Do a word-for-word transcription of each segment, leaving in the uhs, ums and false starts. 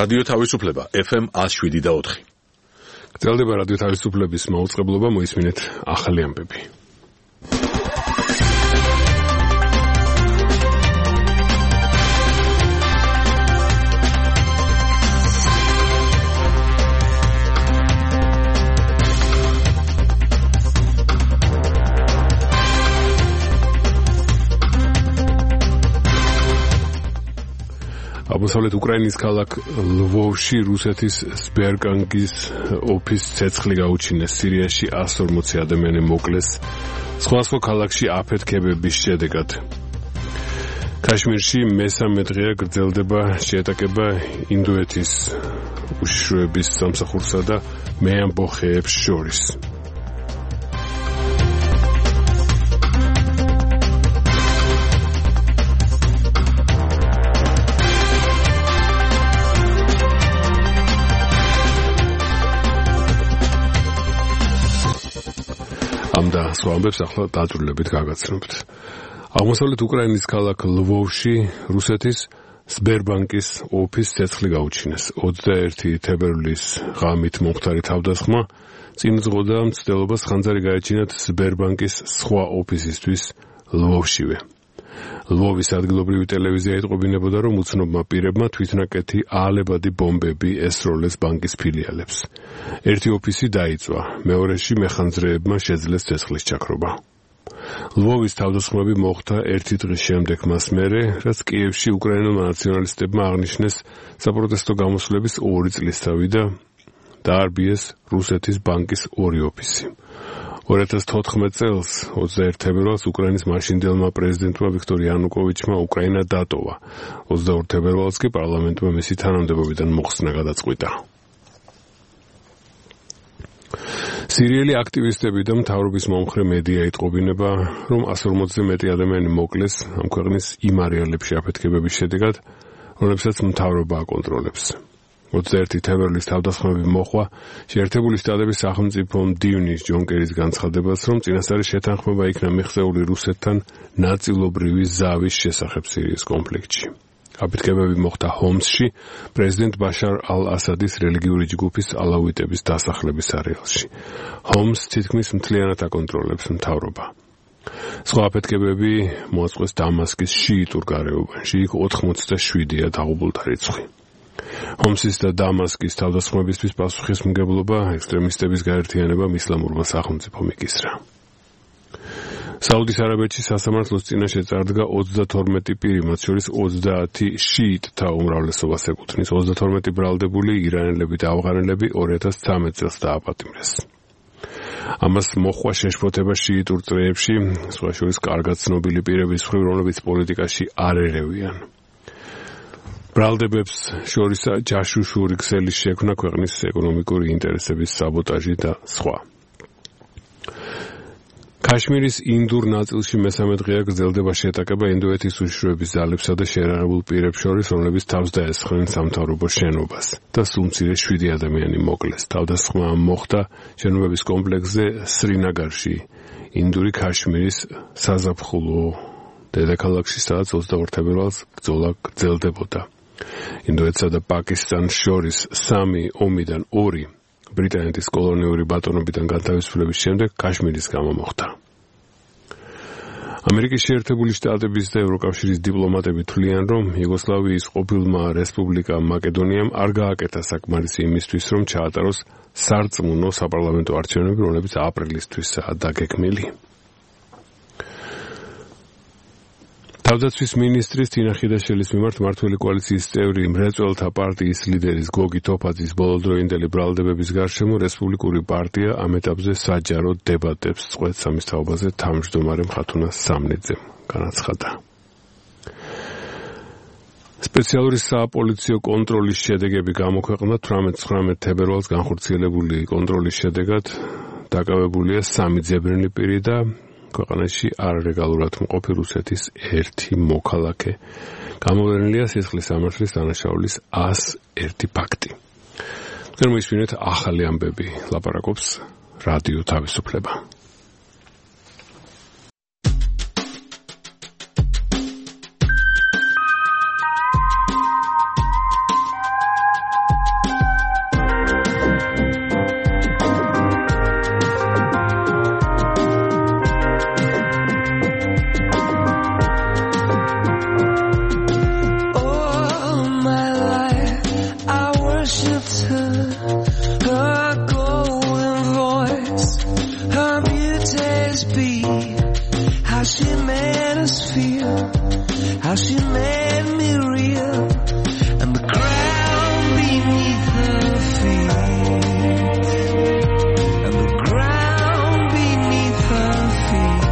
რადიო თავისუფლება ეფ ემ one oh seven და four. გრძელდება რადიო თავისუფლების მაუწყებლობა, მოისმინეთ ახალი ამბები. აღმოსავლეთ უკრაინის ქალაქ ლვოვში რუსეთის სბერგანკის ოფისს ცეცხლი გაუჩინეს. სირიაში one hundred forty ადამიანი მოკლეს სხვა სხვა ქალაქში აფეთქებების შედეგად. ქაშმირში მესამე დღეა გრძელდება შეეტაკება ინდოეთის უშიშროების სამსახურსა და მეამბოხეებს შორის. და სხვა ამბებს ახლა დაწვრილებით გაგაცნობთ. აღმოსავლეთ უკრაინის ქალაქ ლვოვში რუსეთის სბერბანკის ოფისს ცეცხლი გაუჩინეს. twenty-first თებერვლის ღამით მომხდარი თავდასხმა წინ ზღოდა მცდელობას ხანძარი გაეჩინათ სბერბანკის სხვა ოფისისთვის ლვოვშივე. ლვოვის ადგილობრივი ტელევიზია ეტყობინებოდა, რომ უცნობმა პირებმა თვითნაკეთი აალებადი ბომბები ესროლეს ბანკის ფილიალებს. ერთი ოფისი დაიწვა, მეორეში მეხანძრეებმა შეძლეს ცეცხლის ჩაქრობა. ლვოვის თავდასხმები მოხდა ერთი დღის შემდეგ მას მერე, რაც კიევში უკრაინელმა ნაციონალისტებმა აღნიშნეს საპროტესტო გამოსვლების ორი წლისთავი და დაარბიეს რუსეთის ბანკის ორი ოფისი. two thousand fourteen წელს twenty-first თებერვალს უკრაინის მაშინდელმა პრეზიდენტმა ვიქტორ იანუკოვიჩმა უკრაინა დატოვა. twenty-second თებერვალს კი პარლამენტმა მისი თანამდებობიდან მოხსნა გადაწყვიტა. სირიელი აქტივისტები და მთავრობის მომხრე მედია იტყობინება, რომ one hundred forty-ზე მეტი ადამიანი მოკლეს ამ ქვეყნის იმ არეალებში აფეთქებების შედეგად, რომლებსაც მთავრობა აკონტროლებს. twenty-first თებერვლის თავდასხმები მოხვა შეერთებული შტატების სახელმწიფო მდივნის ჯონ კერის განცხადებას, რომ წინასწარი შეთანხმება იქნა მიღწეული რუსეთთან ნაწილობრივი ზავის შესახებ სირიის კონფლიქტში. აფეთქებები მოხდა ჰომსში, პრეზიდენტ ბაშარ ალ-ასადის რელიგიური ჯგუფის ალავიტების დასახლების არეალში. ჰომს თითქმის მთლიანად აკონტროლებს მთავრობა. სხვა აფეთქებები მოაწყვეს დამასკის შიიტურ გარეუბანში, იქ forty-seven-ია დაღუპულთა რიცხვი. ჰომსის და დამასკის თავდასხმებისთვის პასუხისმგებლობა ექსტრემისტების გაერთიანებამ ისლამურმა სახელმწიფომ იკისრა. საუდის არაბეთში სასამართლოს წინაშე წარდგა thirty-two პირი, მათ შორის twenty შიიტთა უმრავლესობას ეკუთვნის. thirty-two ბრალდებული ირანელები და ავღანელები two thousand thirteen წელს დააპატიმრეს. ამას მოჰყვა შეშფოთება შიიტურ წრეებში, სხვა შორის კარგად ცნობილი პირების მხრივ, რომლებიც პოლიტიკაში არ ერევიან. ბრალდებებს შორისა ჯაშუშური ქსელის შექმნა, ქვეყნის ეკონომიკური ინტერესების საბოტაჟი და სხვა. ქაშმირის ინდურ ნაწილში მესამე დღეა გრძელდება შეტაკება ინდოეთის უშიშროების ძალებსა და შეიარაღებულ პირებს შორის, რომლებიც თავს დაესხნენ სამთავრობო შენობას და სულ მცირე seven ადამიანი მოკლეს. თავდასხმა მოხდა შენობების კომპლექსზე სრინაგარში, ინდური ქაშმირის საზაფხულო დედაქალაქში, სადაც twenty-four თებერვალს ბრძოლა გრძელდებოდა. ინდოეთსა და პაკისტანს შორის სამი ომიდან ორი ბრიტანეთის კოლონიური ბატონობიდან განთავისუფლების შემდეგ ქაშმირის გამო მოხდა. ამერიკის შეერთებული შტატების და ევროკავშირის დიპლომატები თვლიან, რომ იუგოსლავიის ყოფილმა რესპუბლიკამ მაკედონიამ არ გააკეთა საკმარისი იმისთვის, რომ ჩაატაროს სარწმუნო საპარლამენტო არჩევნები, რომლებიც აპრილისთვისაა დაგეგმილი. თავდაცვის მინისტრის თინა ხიდაშელის მიმართ მმართველი კოალიციის წევრი მრეწველთა პარტიის ლიდერის გოგი თოფაძის ბოლოდროინდელი ბრალდებების გარშემო რესპუბლიკური პარტია ამ ეტაპზე საჯარო დებატებს წყვეტს ამის თაობაზე თავმჯდომარე მხატუნა სამნიძემ განაცხადა. სპეციალური საპოლიციო კონტროლის შედეგები გამოქვეყნდა eighteen-nineteen თებერვალს განხორციელებული კონტროლის შედეგად დაკავებულია სამი ძებრენი პირი და ქვეყანაში არალეგალურად მყოფი რუსეთის ერთი მოქალაქე. გამოვლენილია სისხლის სამართლის დანაშაულის one oh one ფაქტი. მოისმინეთ ახალი ამბები, ლაპარაკობს რადიო თავისუფლება. atmosphere, how she made me real, and the ground beneath her feet, and the ground beneath her feet.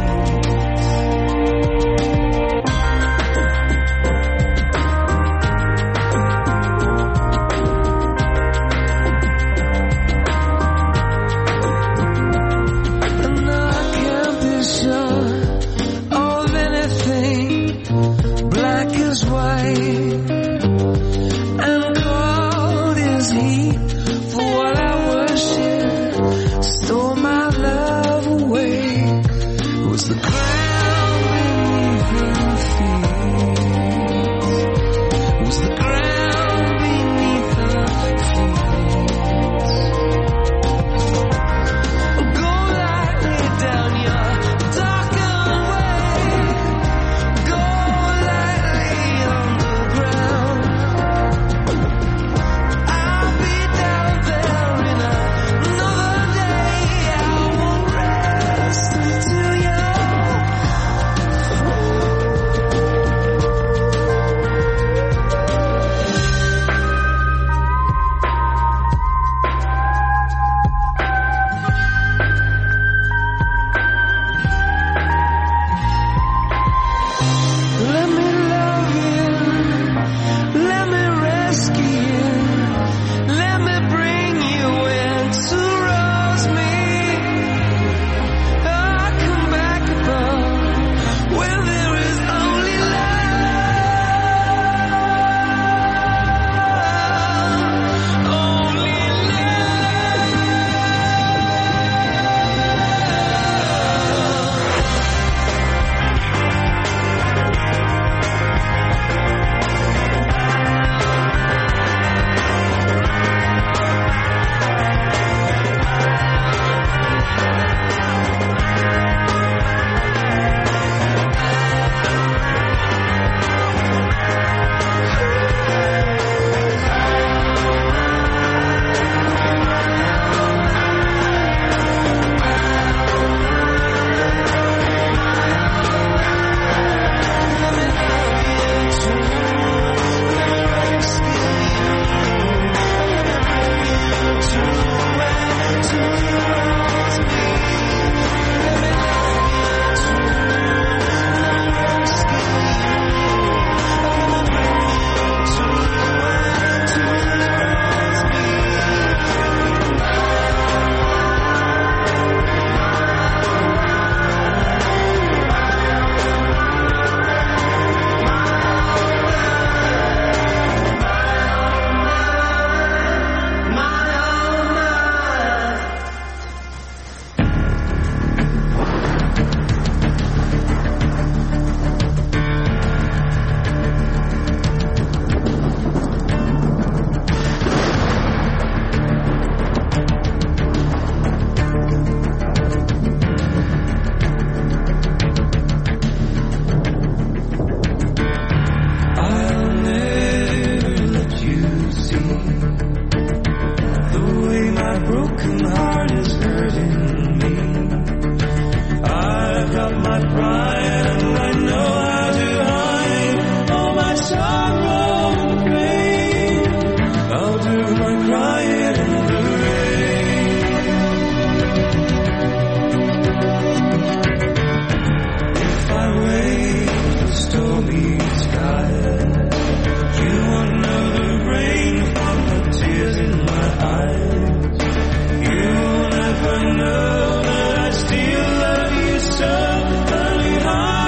Know that I still love you so, only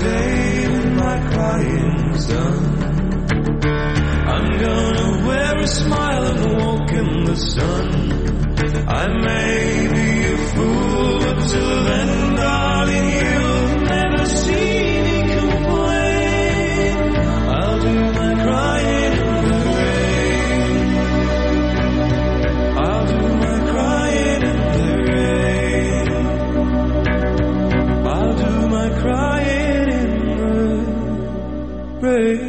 day when my crying's done, I'm gonna wear a smile and walk in the sun. I may be a fool, but till then, darling, you'll never see me complain. I'll do my crying in the rain. I'll do my crying in the rain. I'll do my crying in the rain.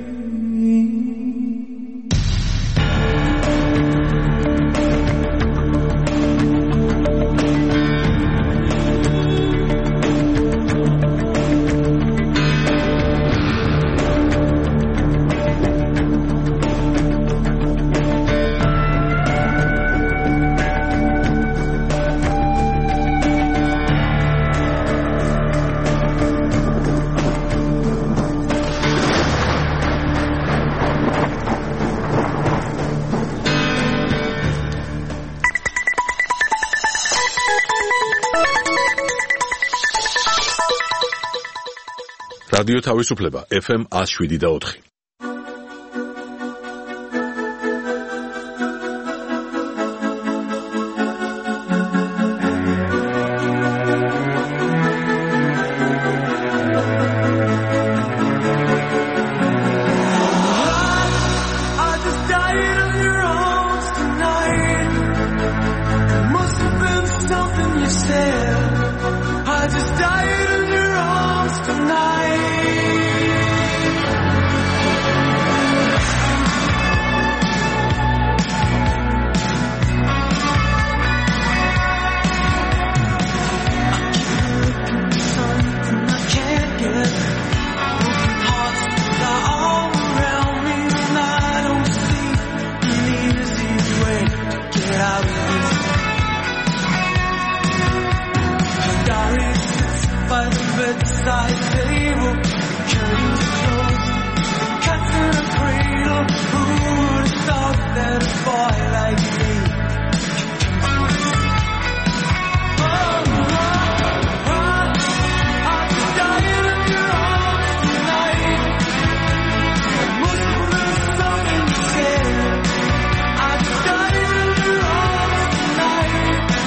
რადიო თავისუფლება ეფ ემ one oh seven და four.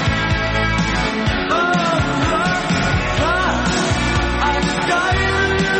Die in your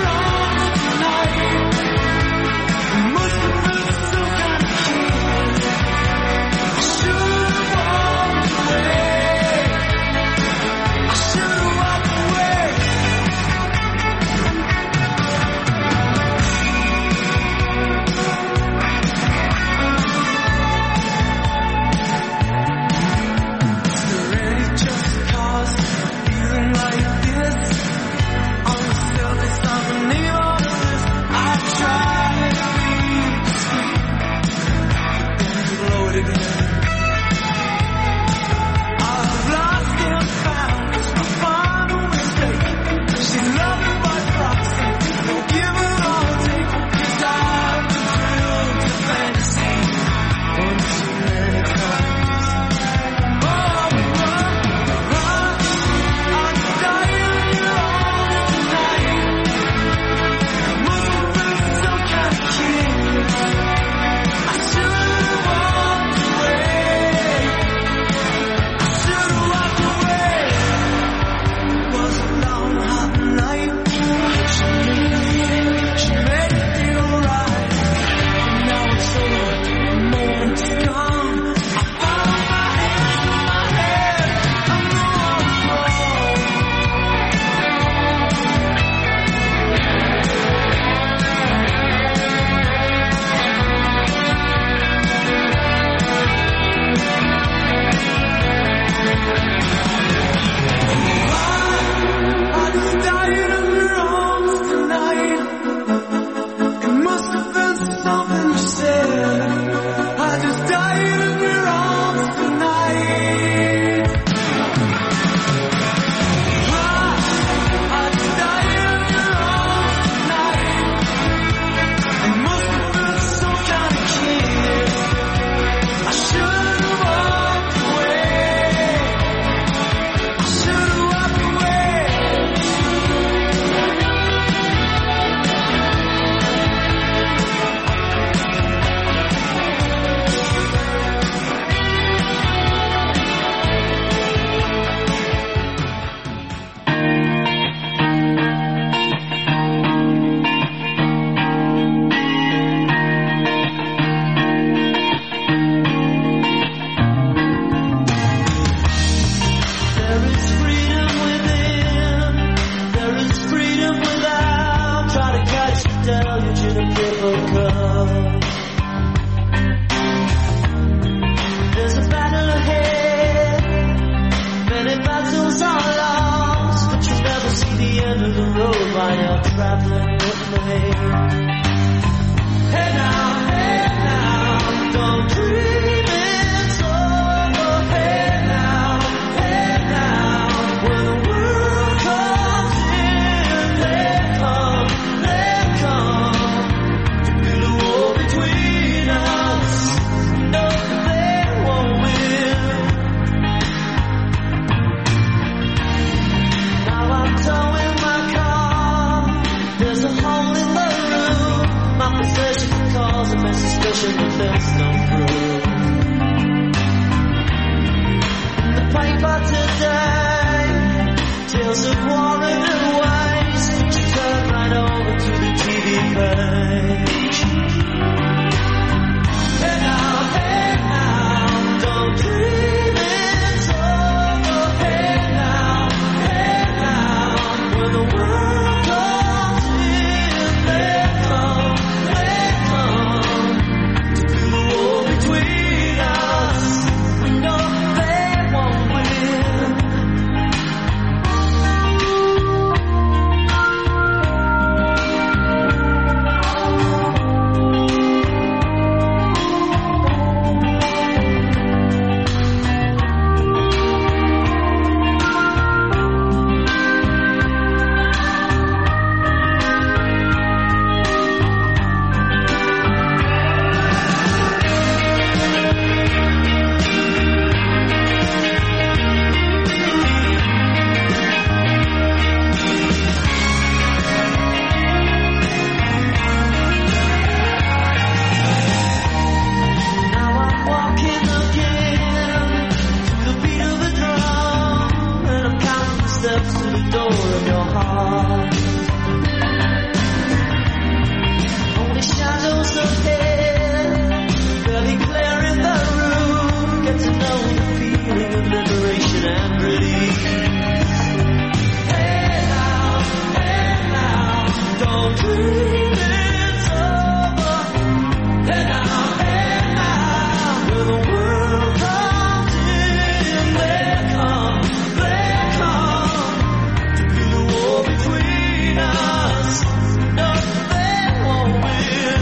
traveling with me. Hey now, hey now, don't dream it's over. Hey now, hey now, when the world comes in, they come, they come to build a wall between us. No, they won't win. Now I'm towing my car. There's a hole in the roof. My possession calls a message special when things come through. In the paper today, tales of war and waste. She turned right over to the T V page. Hey now, hey now, don't dream it's over. Hey now, hey now, when the world comes in, they come, they come to build a wall between us. We know they won't win. Now I'm walking again to the beat of the drum, and I'm counting the steps to the door of your heart. Only shadows ahead, barely clearing the room. Get to know the feeling of liberation and release. Hey now, hey now, don't dream it's over. Hey now, hey now, when the world comes in, they come, they come to build a wall between us. No, they won't win.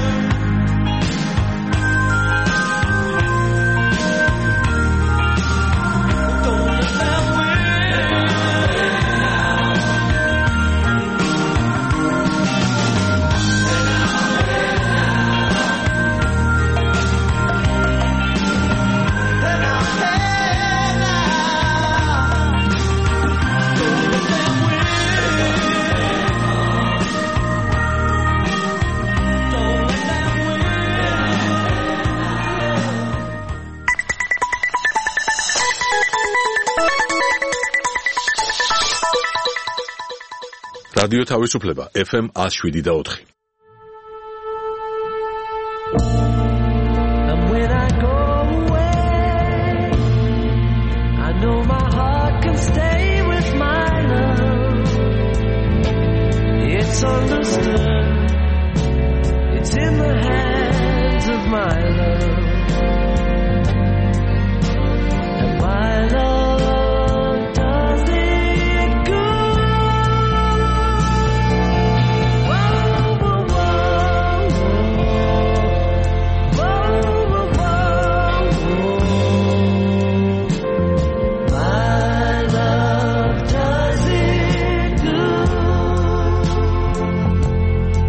Don't let them win. Hey now, hey now, don't let them win. Don't let them win. რადიო თავისუფლება ეფ ემ one oh seven და four. And when I go away, I know my heart can stay with my love. It's understood. It's in the hands of my love. And my love does it good. Whoa, whoa, whoa, whoa, whoa, whoa, whoa. My love does it good.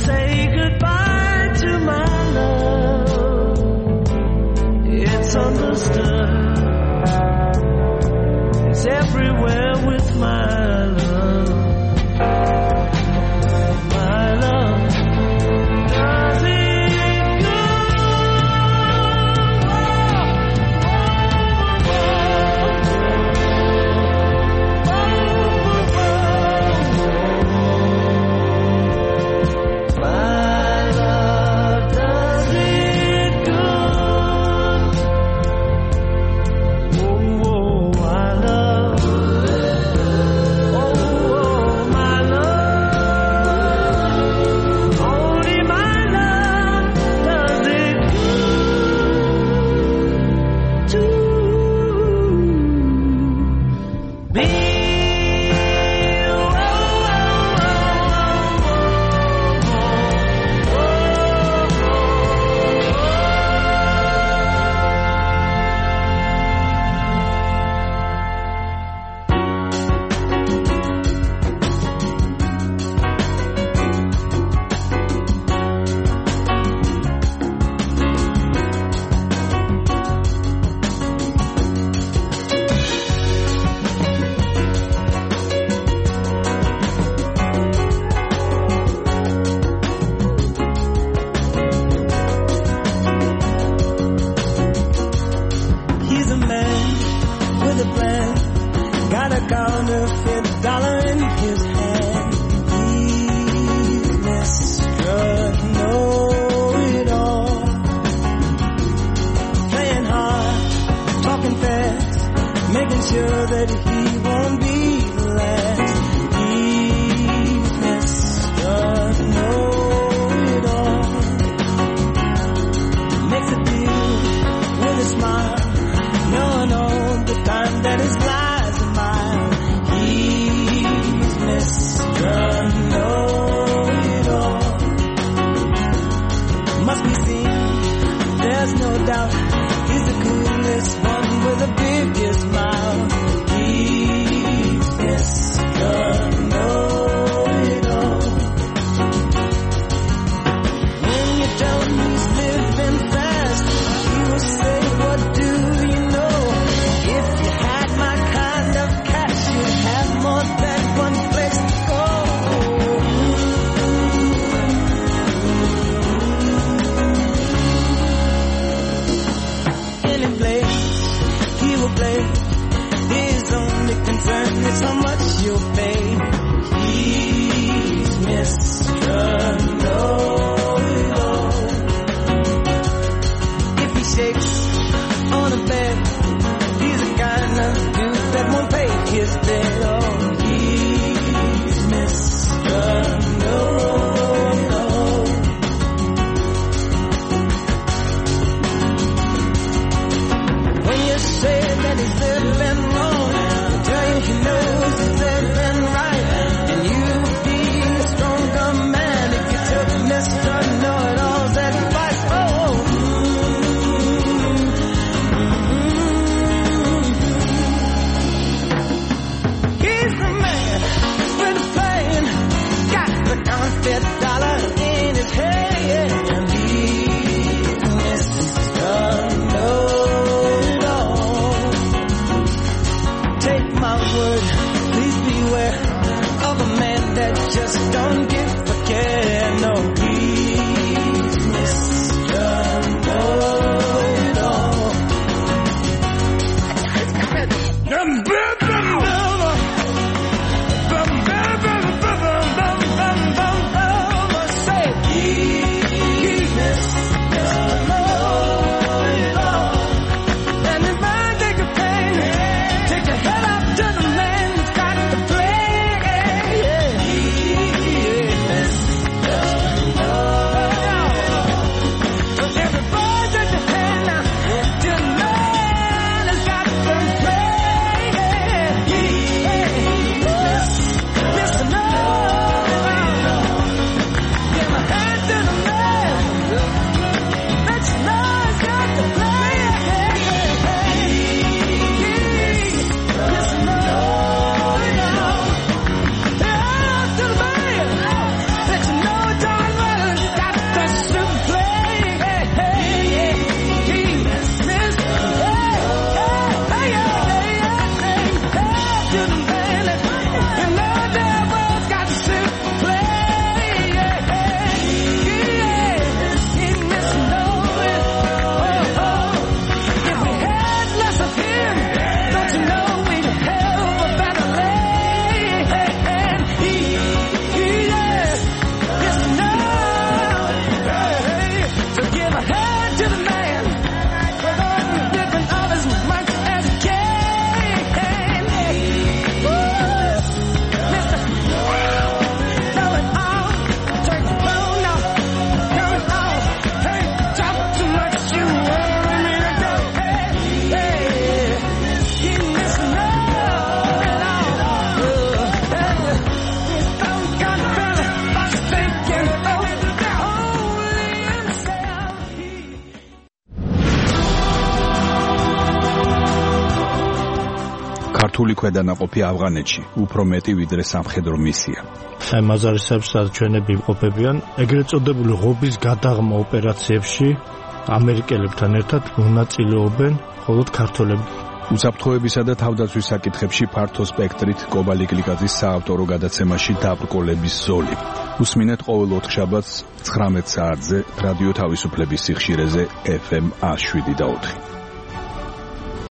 say goodbye to my love. It's understood. It's everywhere with my love. My love does it good. My love does it good. Oh, oh, I love. Oh, my love. Only my love does it good to me. He's a man with a plan, got a counterfeit dollar in his hand. He's Mister Know-It-All, playing hard, talking fast, making sure that he won't be the last. He's Mister Know-It-All, makes a deal with a smile, knowing all the time that his lies a mile. He's Mister Know-It-All. Must be seen, there's no doubt. He's the coolest one with the biggest smile. He's Mister Know-It-All. When you tell him he's living fast, he will say, what do you know? If you had my kind of cash, you'd have more than one place to go. Any place he will play, his only concern is how much you'll pay. He's Mister Know-It-All. If he shakes on a bed, he's the kind of dude that won't pay his debt. Oh, he's Mister Know-It-All. When you say that he's living wrong, he'll tell you he knows he's living right. And you would be a stronger man if you took Mister Know-It-All's advice. Oh, he's the man with a plan, got the counterfeit dollar in his head. And he's Mister Know-It-All. Take my word, please beware of a man that just don't give a care. No, he's Mister Know-It-All. Say, he's Mister Know-It-All. And if I take a pain, take your head up to the man who's got the plan. He's Mister Know-It-All. Everybody take your hand now to the man who's got the plan. რთული ქვედანაყოფი ავღანეთში, უფრო მეტი ვიდრე სამხედრო მისია. აი მაზარისებს ჩვენები იმყოფებიან ეგრეთ წოდებული ღობის გადაღმა ოპერაციებში ამერიკელებთან ერთად მონაწილეობენ მხოლოდ ქართველები. უსაფრთხოებისა და თავდაცვის საკითხებში ფართო სპექტრით კობალი გლიკაძის საავტორო გადაცემაში დაბრკოლების ზოლი. უსმინეთ ყოველ ოთხშაბათს ცხრამეტ საათზე რადიო თავისუფლების სიხშირეზე ეფ ემ ას შვიდი და ოთხი.